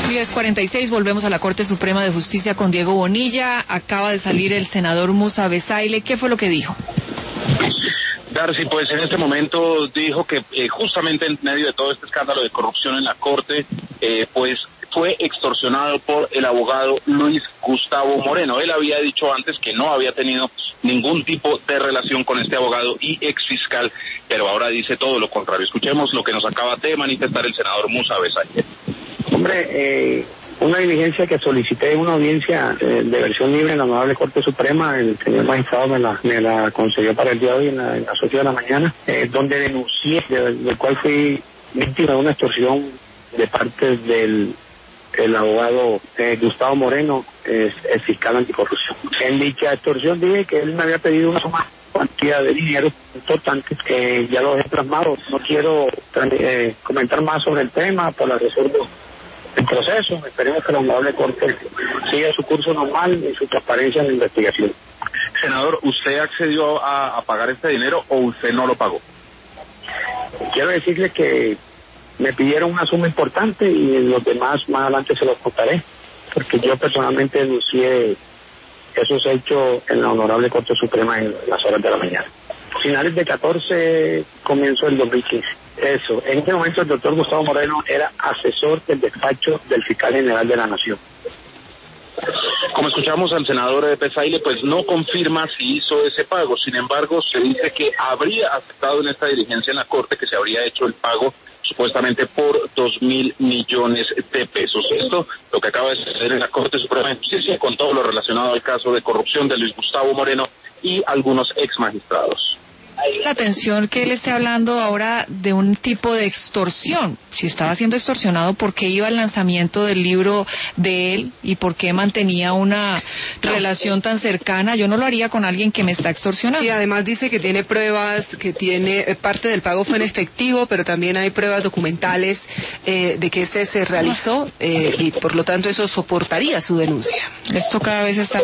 10:46, volvemos a la Corte Suprema de Justicia con Diego Bonilla. Acaba de salir el senador Musa Besaile. ¿Qué fue lo que dijo? Darcy, pues en este momento dijo que justamente en medio de todo este escándalo de corrupción en la Corte, pues fue extorsionado por el abogado Luis Gustavo Moreno. Él había dicho antes que no había tenido ningún tipo de relación con este abogado y exfiscal, pero ahora dice todo lo contrario. Escuchemos lo que nos acaba de manifestar el senador Musa Besaile. Hombre, una diligencia que solicité una audiencia de versión libre en la Honorable Corte Suprema, el señor magistrado me la concedió para el día de hoy en las 8 de la mañana, donde denuncié, del cual fui víctima de una extorsión de parte del abogado Gustavo Moreno, el fiscal anticorrupción. En dicha extorsión dije que él me había pedido una suma cantidad de dinero importante que ya lo he plasmado. No quiero comentar más sobre el tema, por la reserva el proceso. Esperemos que la Honorable Corte siga su curso normal y su transparencia en la investigación. Senador, ¿usted accedió a pagar este dinero o usted no lo pagó? Quiero decirle que me pidieron una suma importante y los demás más adelante se los contaré, porque yo personalmente denuncié esos hechos en la Honorable Corte Suprema en las horas de la mañana. Finales de 14, comienzo el 2015. Eso, en ese momento el doctor Gustavo Moreno era asesor del despacho del fiscal general de la Nación. Como escuchamos al senador Besaile, pues no confirma si hizo ese pago. Sin embargo, se dice que habría aceptado en esta diligencia en la Corte que se habría hecho el pago supuestamente por 2.000 millones de pesos. Esto lo que acaba de suceder en la Corte Suprema de Justicia con todo lo relacionado al caso de corrupción de Luis Gustavo Moreno y algunos ex magistrados. La atención que él esté hablando ahora de un tipo de extorsión. Si estaba siendo extorsionado, ¿por qué iba al lanzamiento del libro de él y por qué mantenía una relación tan cercana? Yo no lo haría con alguien que me está extorsionando. Y además dice que tiene pruebas, que tiene parte del pago fue en efectivo, pero también hay pruebas documentales de que este se realizó y por lo tanto eso soportaría su denuncia. Esto cada vez está